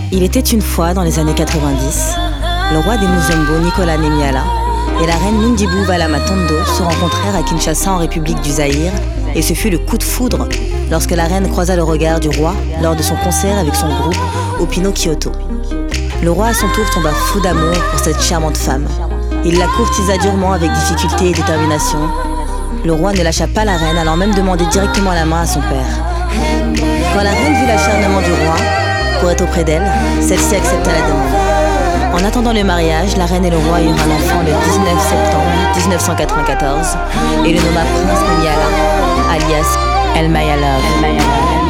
Il était une fois, dans les années 90, le roi des Muzombo, Nicolas Nemiala, et la reine Nundibu Valama Tondo se rencontrèrent à Kinshasa en République du Zaïre, et ce fut le coup de foudre lorsque la reine croisa le regard du roi lors de son concert avec son groupe au Pinocchio. Le roi à son tour tomba fou d'amour pour cette charmante femme. Il la courtisa durement avec difficulté et détermination. Le roi ne lâcha pas la reine, allant même demander directement la main à son père. Quand la reine vit l'acharnement du roi pour être auprès d'elle, celle-ci accepta la demande. En attendant le mariage, la reine et le roi eurent un enfant le 19 septembre 1994 et le nomma Prince Nemiala, alias El Mayala.